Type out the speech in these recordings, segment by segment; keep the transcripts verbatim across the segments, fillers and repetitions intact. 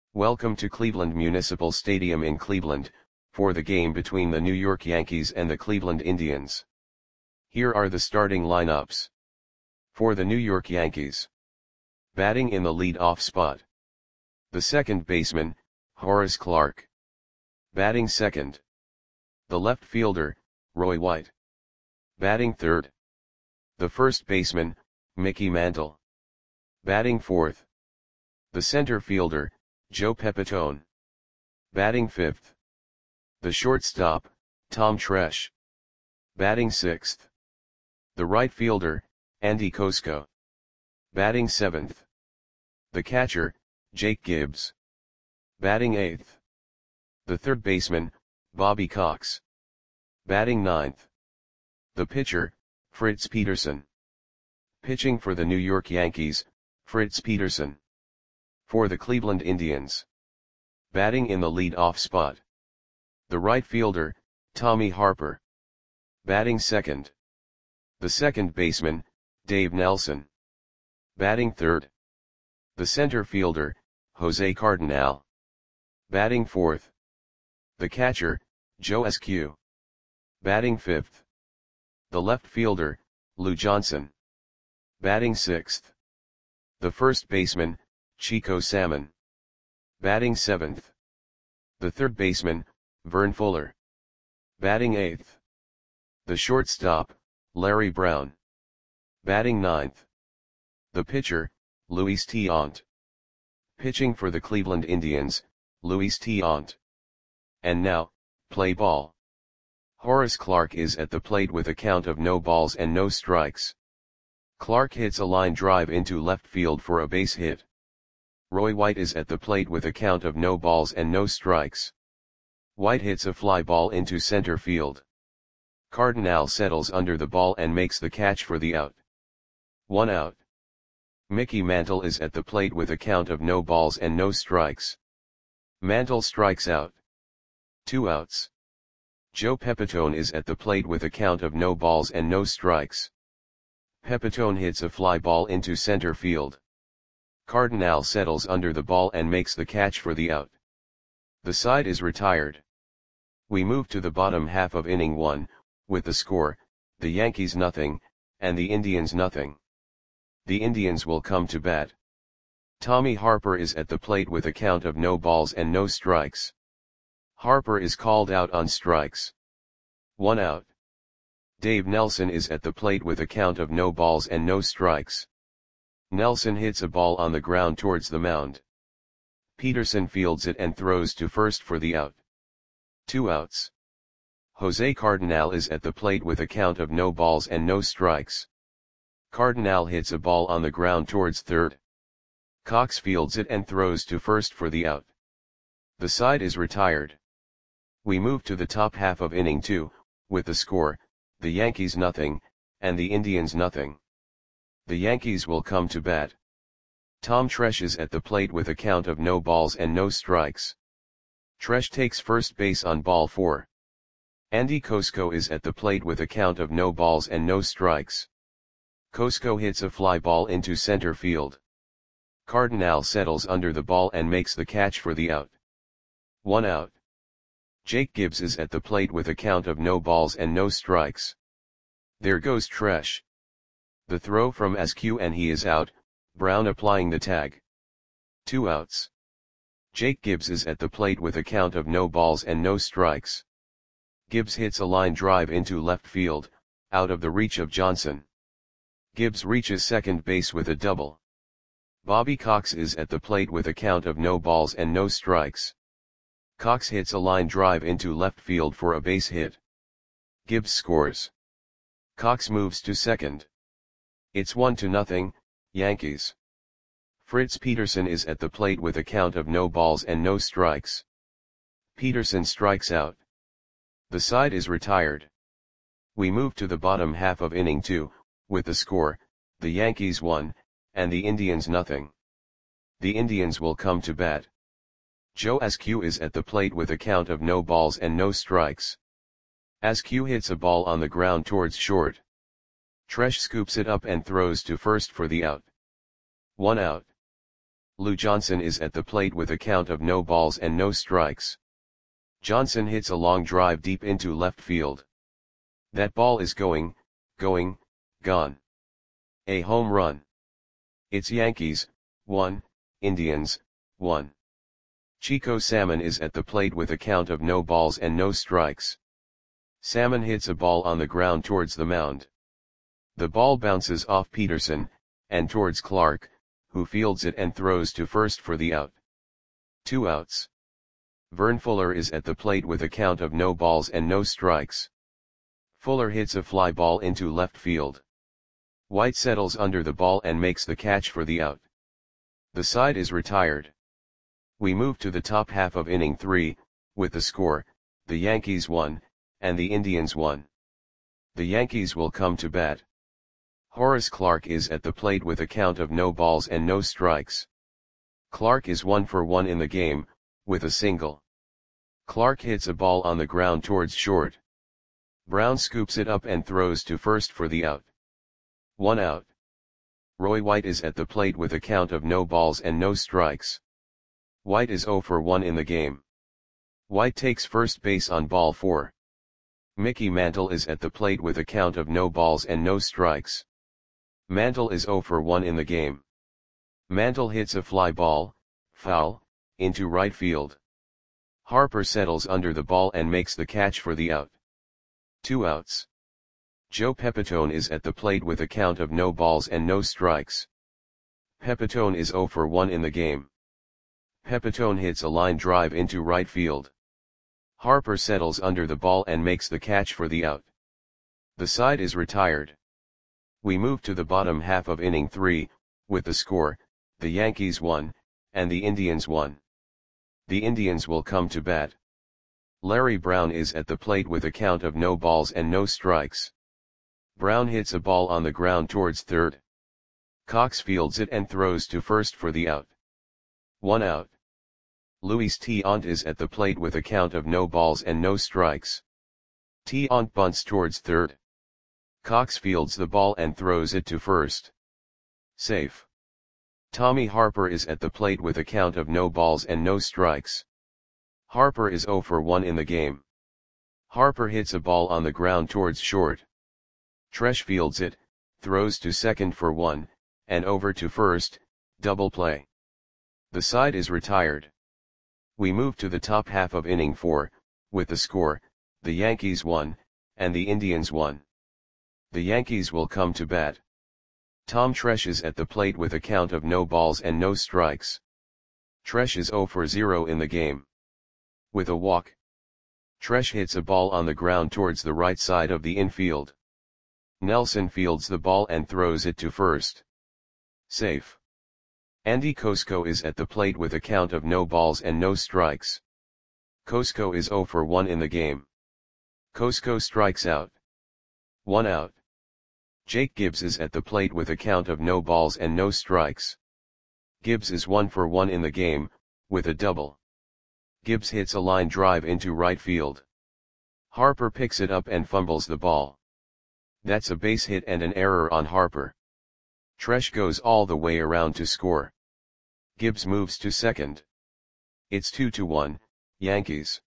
Welcome to Cleveland Municipal Stadium in Cleveland, for the game between the New York Yankees and the Cleveland Indians. Here are the starting lineups. For the New York Yankees. Batting in the lead-off spot. The second baseman, Horace Clarke. Batting second. The left fielder, Roy White. Batting third. The first baseman, Mickey Mantle. Batting fourth. The center fielder, Joe Pepitone. Batting fifth. The shortstop, Tom Tresh. Batting sixth. The right fielder, Andy Kosko. Batting seventh. The catcher, Jake Gibbs. Batting eighth. The third baseman, Bobby Cox. Batting ninth. The pitcher, Fritz Peterson. Pitching for the New York Yankees, Fritz Peterson. For the Cleveland Indians. Batting in the lead-off spot. The right fielder, Tommy Harper. Batting second. The second baseman, Dave Nelson. Batting third. The center fielder, Jose Cardinal. Batting fourth. The catcher, Joe Eskew. Batting fifth. The left fielder, Lou Johnson. Batting sixth. The first baseman, Chico Salmon. Batting seventh. The third baseman, Vern Fuller. Batting eighth. The shortstop, Larry Brown. Batting ninth. The pitcher, Luis Tiant. Pitching for the Cleveland Indians, Luis Tiant. And now, play ball. Horace Clarke is at the plate with a count of no balls and no strikes. Clarke hits a line drive into left field for a base hit. Roy White is at the plate with a count of no balls and no strikes. White hits a fly ball into center field. Cardinal settles under the ball and makes the catch for the out. One out. Mickey Mantle is at the plate with a count of no balls and no strikes. Mantle strikes out. Two outs. Joe Pepitone is at the plate with a count of no balls and no strikes. Pepitone hits a fly ball into center field. Cardinal settles under the ball and makes the catch for the out. The side is retired. We move to the bottom half of inning one, with the score, the Yankees nothing, and the Indians nothing. The Indians will come to bat. Tommy Harper is at the plate with a count of no balls and no strikes. Harper is called out on strikes. One out. Dave Nelson is at the plate with a count of no balls and no strikes. Nelson hits a ball on the ground towards the mound. Peterson fields it and throws to first for the out. Two outs. Jose Cardinal is at the plate with a count of no balls and no strikes. Cardinal hits a ball on the ground towards third. Cox fields it and throws to first for the out. The side is retired. We move to the top half of inning two, with the score, the Yankees nothing, and the Indians nothing. The Yankees will come to bat. Tom Tresh is at the plate with a count of no balls and no strikes. Tresh takes first base on ball four. Andy Kosko is at the plate with a count of no balls and no strikes. Kosko hits a fly ball into center field. Cardinal settles under the ball and makes the catch for the out. One out. Jake Gibbs is at the plate with a count of no balls and no strikes. There goes Tresh. The throw from Eskew and he is out, Brown applying the tag. Two outs. Jake Gibbs is at the plate with a count of no balls and no strikes. Gibbs hits a line drive into left field, out of the reach of Johnson. Gibbs reaches second base with a double. Bobby Cox is at the plate with a count of no balls and no strikes. Cox hits a line drive into left field for a base hit. Gibbs scores. Cox moves to second. It's one to nothing, Yankees. Fritz Peterson is at the plate with a count of no balls and no strikes. Peterson strikes out. The side is retired. We move to the bottom half of inning two, with the score, the Yankees one, and the Indians nothing. The Indians will come to bat. Joe Eskew is at the plate with a count of no balls and no strikes. Eskew hits a ball on the ground towards short. Tresh scoops it up and throws to first for the out. One out. Lou Johnson is at the plate with a count of no balls and no strikes. Johnson hits a long drive deep into left field. That ball is going, going, gone. A home run. It's Yankees, one, Indians, one. Chico Salmon is at the plate with a count of no balls and no strikes. Salmon hits a ball on the ground towards the mound. The ball bounces off Peterson, and towards Clark, who fields it and throws to first for the out. Two outs. Vern Fuller is at the plate with a count of no balls and no strikes. Fuller hits a fly ball into left field. White settles under the ball and makes the catch for the out. The side is retired. We move to the top half of inning three, with the score, the Yankees won, and the Indians won. The Yankees will come to bat. Horace Clarke is at the plate with a count of no balls and no strikes. Clarke is one for one in the game, with a single. Clarke hits a ball on the ground towards short. Brown scoops it up and throws to first for the out. One out. Roy White is at the plate with a count of no balls and no strikes. White is oh for one in the game. White takes first base on ball four. Mickey Mantle is at the plate with a count of no balls and no strikes. Mantle is oh for one in the game. Mantle hits a fly ball, foul, into right field. Harper settles under the ball and makes the catch for the out. Two outs. Joe Pepitone is at the plate with a count of no balls and no strikes. Pepitone is oh for one in the game. Pepitone hits a line drive into right field. Harper settles under the ball and makes the catch for the out. The side is retired. We move to the bottom half of inning three, with the score, the Yankees won, and the Indians won. The Indians will come to bat. Larry Brown is at the plate with a count of no balls and no strikes. Brown hits a ball on the ground towards third. Cox fields it and throws to first for the out. One out. Luis Tiant is at the plate with a count of no balls and no strikes. Tiant bunts towards third. Cox fields the ball and throws it to first. Safe. Tommy Harper is at the plate with a count of no balls and no strikes. Harper is oh for one in the game. Harper hits a ball on the ground towards short. Tresh fields it, throws to second for one, and over to first, double play. The side is retired. We move to the top half of inning four, with the score, the Yankees won, and the Indians won. The Yankees will come to bat. Tom Tresh is at the plate with a count of no balls and no strikes. Tresh is oh for zero in the game. With a walk. Tresh hits a ball on the ground towards the right side of the infield. Nelson fields the ball and throws it to first. Safe. Andy Kosko is at the plate with a count of no balls and no strikes. Kosko is oh for one in the game. Kosko strikes out. One out. Jake Gibbs is at the plate with a count of no balls and no strikes. Gibbs is one for one in the game, with a double. Gibbs hits a line drive into right field. Harper picks it up and fumbles the ball. That's a base hit and an error on Harper. Tresh goes all the way around to score. Gibbs moves to second. It's two to one, Yankees.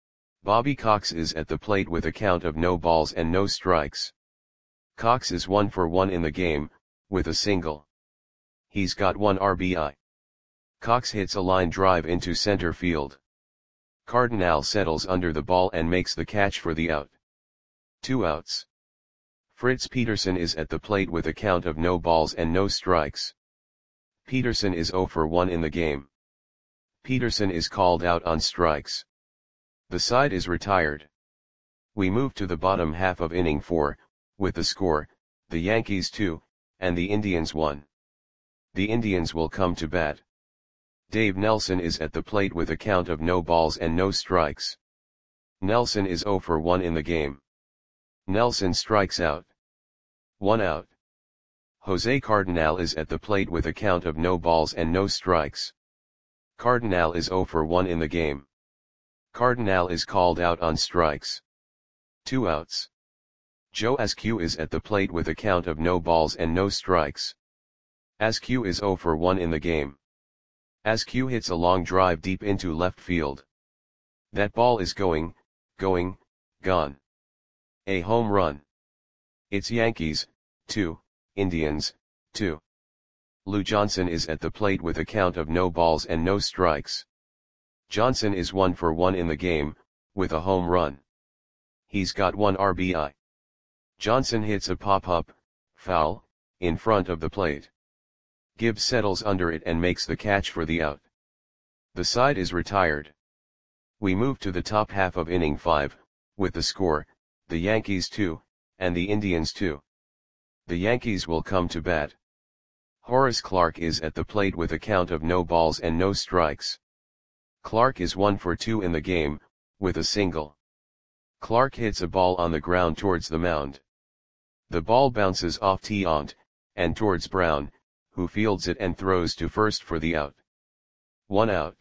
Bobby Cox is at the plate with a count of no balls and no strikes. Cox is one for one in the game, with a single. He's got one R B I. Cox hits a line drive into center field. Cardinal settles under the ball and makes the catch for the out. Two outs. Fritz Peterson is at the plate with a count of no balls and no strikes. Peterson is oh for one in the game. Peterson is called out on strikes. The side is retired. We move to the bottom half of inning four, with the score, the Yankees two, and the Indians one. The Indians will come to bat. Dave Nelson is at the plate with a count of no balls and no strikes. Nelson is oh for one in the game. Nelson strikes out. One out. Jose Cardinal is at the plate with a count of no balls and no strikes. Cardinal is oh for one in the game. Cardinal is called out on strikes. Two outs. Joe Askew is at the plate with a count of no balls and no strikes. Askew is oh for one in the game. Askew hits a long drive deep into left field. That ball is going, going, gone. A home run. It's Yankees, two, Indians, two. Lou Johnson is at the plate with a count of no balls and no strikes. Johnson is one for one in the game, with a home run. He's got one R B I. Johnson hits a pop-up, foul, in front of the plate. Gibbs settles under it and makes the catch for the out. The side is retired. We move to the top half of inning five, with the score, the Yankees two, and the Indians two. The Yankees will come to bat. Horace Clarke is at the plate with a count of no balls and no strikes. Clarke is one for two in the game, with a single. Clarke hits a ball on the ground towards the mound. The ball bounces off Tiant, and towards Brown, who fields it and throws to first for the out. One out.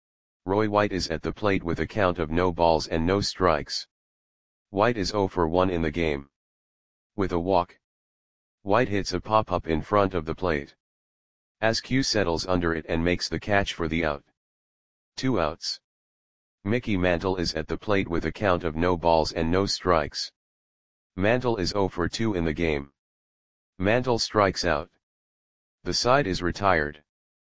Roy White is at the plate with a count of no balls and no strikes. White is zero for one in the game. With a walk. White hits a pop-up in front of the plate. Askew settles under it and makes the catch for the out. Two outs. Mickey Mantle is at the plate with a count of no balls and no strikes. Mantle is zero for two in the game. Mantle strikes out. The side is retired.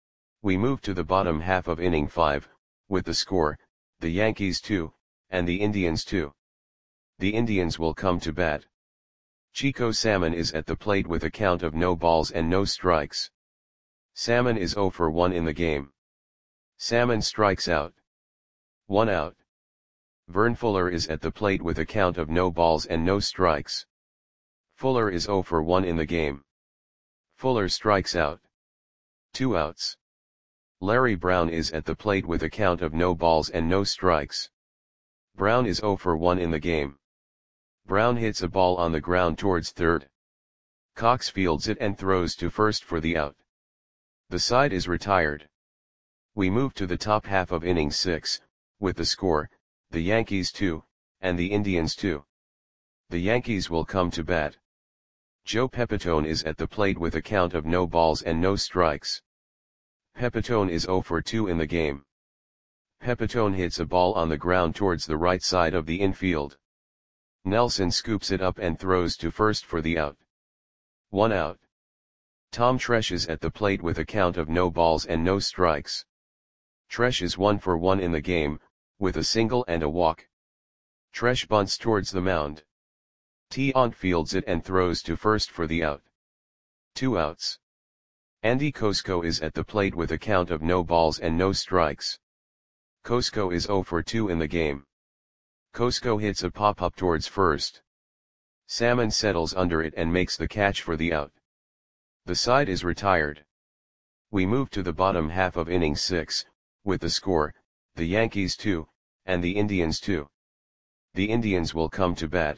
We move to the bottom half of inning five, with the score, the Yankees two, and the Indians two. The Indians will come to bat. Chico Salmon is at the plate with a count of no balls and no strikes. Salmon is zero for one in the game. Salmon strikes out. One out. Vern Fuller is at the plate with a count of no balls and no strikes. Fuller is zero for one in the game. Fuller strikes out. Two outs. Larry Brown is at the plate with a count of no balls and no strikes. Brown is zero for one in the game. Brown hits a ball on the ground towards third. Cox fields it and throws to first for the out. The side is retired. We move to the top half of inning six, with the score, the Yankees two, and the Indians two. The Yankees will come to bat. Joe Pepitone is at the plate with a count of no balls and no strikes. Pepitone is zero for two in the game. Pepitone hits a ball on the ground towards the right side of the infield. Nelson scoops it up and throws to first for the out. One out. Tom Tresh is at the plate with a count of no balls and no strikes. Tresh is one for one in the game, with a single and a walk. Tresh bunts towards the mound. Tiant fields it and throws to first for the out. Two outs. Andy Kosko is at the plate with a count of no balls and no strikes. Kosko is zero for two in the game. Kosko hits a pop-up towards first. Salmon settles under it and makes the catch for the out. The side is retired. We move to the bottom half of inning six, with the score, the Yankees two, and the Indians two. The Indians will come to bat.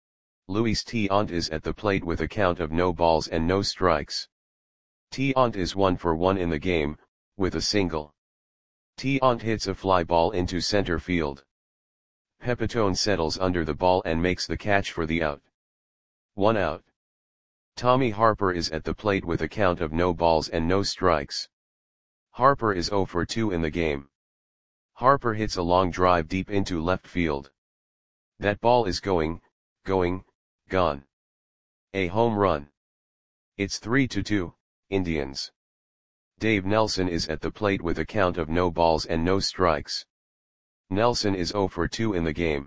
Luis Tiant is at the plate with a count of no balls and no strikes. Tiant is one for one in the game, with a single. Tiant hits a fly ball into center field. Pepitone settles under the ball and makes the catch for the out. One out. Tommy Harper is at the plate with a count of no balls and no strikes. Harper is zero for two in the game. Harper hits a long drive deep into left field. That ball is going, going, gone. A home run. It's three to two, Indians. Dave Nelson is at the plate with a count of no balls and no strikes. Nelson is zero for two in the game.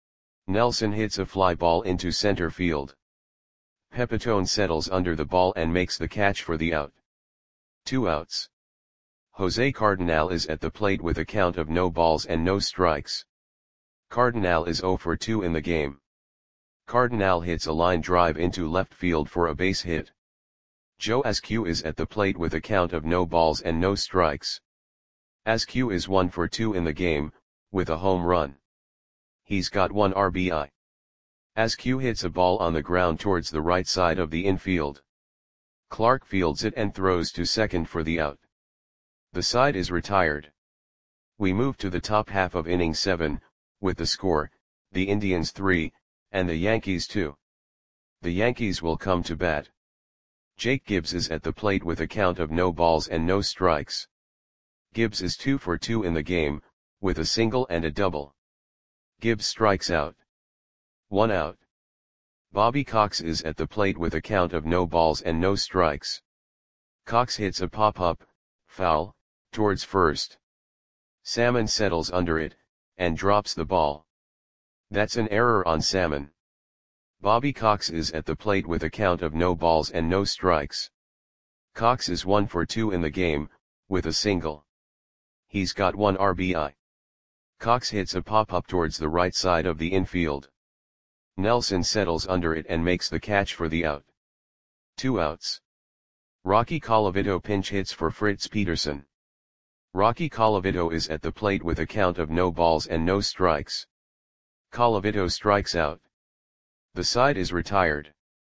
Nelson hits a fly ball into center field. Pepitone settles under the ball and makes the catch for the out. Two outs. Jose Cardinal is at the plate with a count of no balls and no strikes. Cardinal is zero for two in the game. Cardinal hits a line drive into left field for a base hit. Joe Askew is at the plate with a count of no balls and no strikes. Askew is one for two in the game, with a home run. He's got one R B I. Askew hits a ball on the ground towards the right side of the infield. Clarke fields it and throws to second for the out. The side is retired. We move to the top half of inning seven, with the score, the Indians three, and the Yankees two. The Yankees will come to bat. Jake Gibbs is at the plate with a count of no balls and no strikes. Gibbs is two for two in the game, with a single and a double. Gibbs strikes out. One out. Bobby Cox is at the plate with a count of no balls and no strikes. Cox hits a pop-up, foul, towards first. Salmon settles under it, and drops the ball. That's an error on Salmon. Bobby Cox is at the plate with a count of no balls and no strikes. Cox is one for two in the game, with a single. He's got one R B I. Cox hits a pop-up towards the right side of the infield. Nelson settles under it and makes the catch for the out. Two outs. Rocky Colavito pinch hits for Fritz Peterson. Rocky Colavito is at the plate with a count of no balls and no strikes. Colavito strikes out. The side is retired.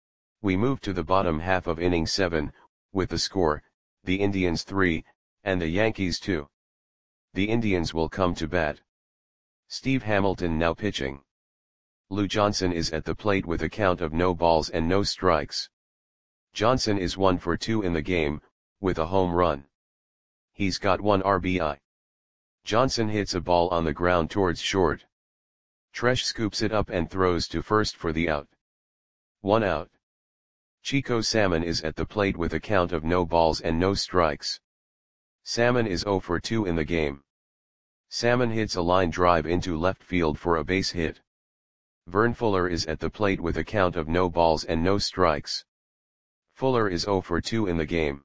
We move to the bottom half of inning seven, with the score, the Indians three, and the Yankees two. The Indians will come to bat. Steve Hamilton now pitching. Lou Johnson is at the plate with a count of no balls and no strikes. Johnson is one for two in the game, with a home run. He's got one R B I. Johnson hits a ball on the ground towards short. Tresh scoops it up and throws to first for the out. One out. Chico Salmon is at the plate with a count of no balls and no strikes. Salmon is zero for two in the game. Salmon hits a line drive into left field for a base hit. Vern Fuller is at the plate with a count of no balls and no strikes. Fuller is zero for two in the game.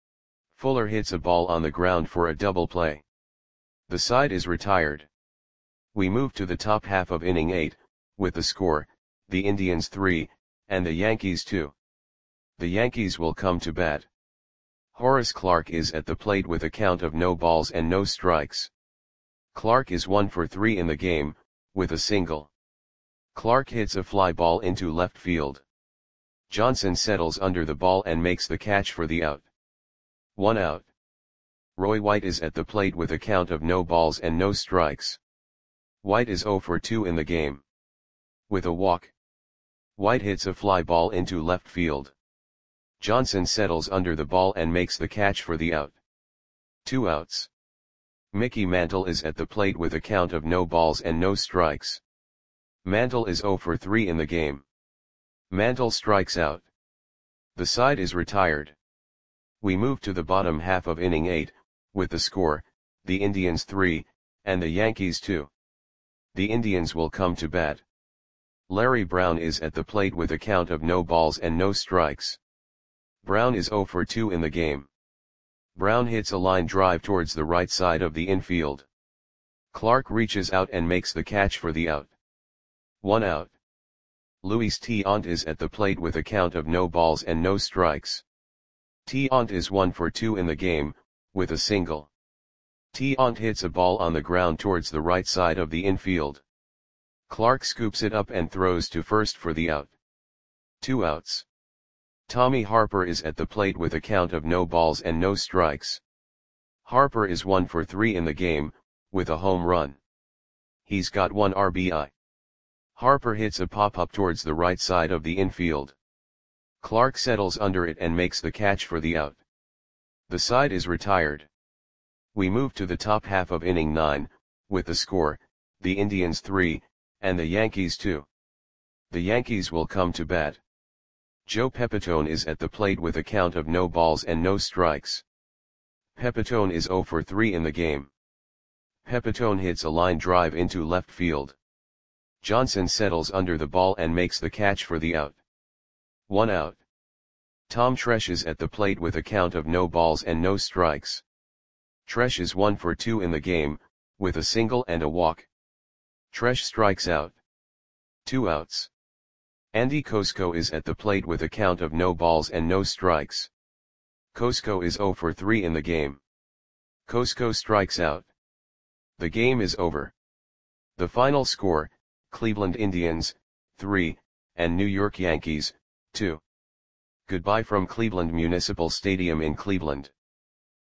Fuller hits a ball on the ground for a double play. The side is retired. We move to the top half of inning eight, with the score, the Indians three, and the Yankees two. The Yankees will come to bat. Horace Clarke is at the plate with a count of no balls and no strikes. Clarke is one for three in the game, with a single. Clarke hits a fly ball into left field. Johnson settles under the ball and makes the catch for the out. One out. Roy White is at the plate with a count of no balls and no strikes. White is zero for two in the game. With a walk. White hits a fly ball into left field. Johnson settles under the ball and makes the catch for the out. Two outs. Mickey Mantle is at the plate with a count of no balls and no strikes. Mantle is zero for three in the game. Mantle strikes out. The side is retired. We move to the bottom half of inning eight, with the score, the Indians three, and the Yankees two. The Indians will come to bat. Larry Brown is at the plate with a count of no balls and no strikes. Brown is zero for two in the game. Brown hits a line drive towards the right side of the infield. Clarke reaches out and makes the catch for the out. One out. Luis Tiant is at the plate with a count of no balls and no strikes. Tiant is one for two in the game, with a single. Tiant hits a ball on the ground towards the right side of the infield. Clarke scoops it up and throws to first for the out. Two outs. Tommy Harper is at the plate with a count of no balls and no strikes. Harper is one for three in the game, with a home run. He's got one R B I. Harper hits a pop-up towards the right side of the infield. Clarke settles under it and makes the catch for the out. The side is retired. We move to the top half of inning nine, with the score, the Indians three, and the Yankees two. The Yankees will come to bat. Joe Pepitone is at the plate with a count of no balls and no strikes. Pepitone is zero for three in the game. Pepitone hits a line drive into left field. Johnson settles under the ball and makes the catch for the out. One out. Tom Tresh is at the plate with a count of no balls and no strikes. Tresh is one for two in the game, with a single and a walk. Tresh strikes out. Two outs. Andy Kosko is at the plate with a count of no balls and no strikes. Kosko is zero for three in the game. Kosko strikes out. The game is over. The final score, Cleveland Indians, three, and New York Yankees, two. Goodbye from Cleveland Municipal Stadium in Cleveland.